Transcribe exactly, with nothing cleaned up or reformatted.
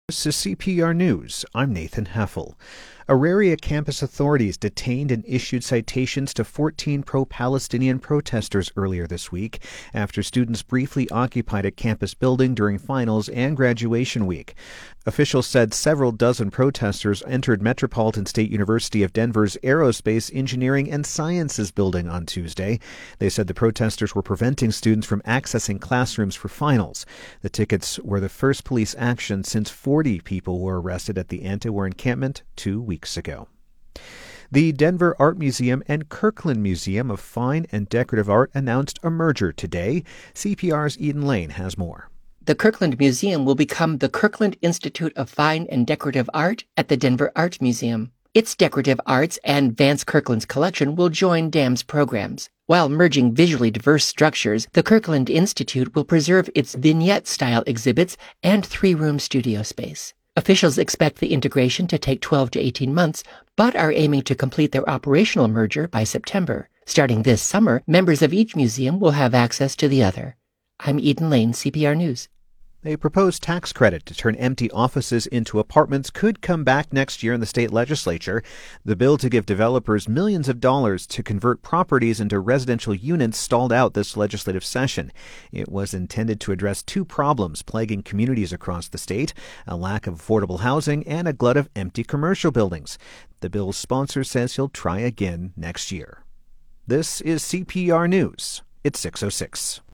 This is C P R News. I'm Nathan Heffel. Auraria campus authorities detained and issued citations to fourteen pro-Palestinian protesters earlier this week after students briefly occupied a campus building during finals and graduation week. Officials said several dozen protesters entered Metropolitan State University of Denver's Aerospace, Engineering, and Sciences building on Tuesday. They said the protesters were preventing students from accessing classrooms for finals. The tickets were the first police action since forty people were arrested at the anti-war encampment two weeks ago. The Denver Art Museum and Kirkland Museum of Fine and Decorative Art announced a merger today. C P R's Eden Lane has more. The Kirkland Museum will become the Kirkland Institute of Fine and Decorative Art at the Denver Art Museum. Its decorative arts and Vance Kirkland's collection will join D A M's programs. While merging visually diverse structures, the Kirkland Institute will preserve its vignette-style exhibits and three-room studio space. Officials expect the integration to take twelve to eighteen months, but are aiming to complete their operational merger by September. Starting this summer, members of each museum will have access to the other. I'm Eden Lane, C P R News. A proposed tax credit to turn empty offices into apartments could come back next year in the state legislature. The bill to give developers millions of dollars to convert properties into residential units stalled out this legislative session. It was intended to address two problems plaguing communities across the state: a lack of affordable housing and a glut of empty commercial buildings. The bill's sponsor says he'll try again next year. This is C P R News. It's six oh six.